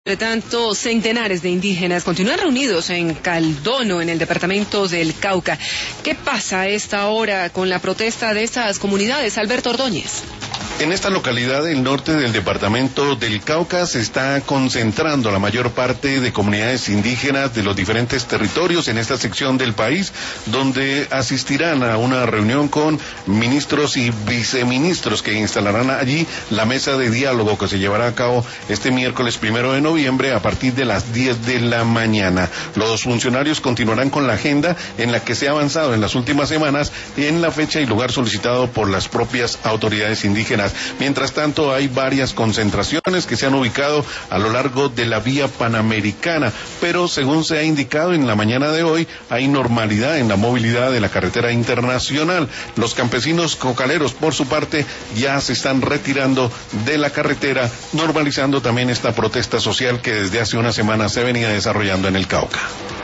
De tanto, centenares de indígenas continúan reunidos en Caldono, en el departamento del Cauca. ¿Qué pasa a esta hora con la protesta de estas comunidades? Alberto Ordóñez. En esta localidad del norte del departamento del Cauca se está concentrando la mayor parte de comunidades indígenas de los diferentes territorios en esta sección del país, donde asistirán a una reunión con ministros y viceministros que instalarán allí la mesa de diálogo que se llevará a cabo este miércoles 1 de noviembre a partir de las 10 de la mañana. Los funcionarios continuarán con la agenda en la que se ha avanzado en las últimas semanas en la fecha y lugar solicitado por las propias autoridades indígenas. Mientras tanto, hay varias concentraciones que se han ubicado a lo largo de la vía panamericana, pero según se ha indicado en la mañana de hoy, hay normalidad en la movilidad de la carretera internacional. Los campesinos cocaleros, por su parte, ya se están retirando de la carretera, normalizando también esta protesta social que desde hace una semana se venía desarrollando en el Cauca.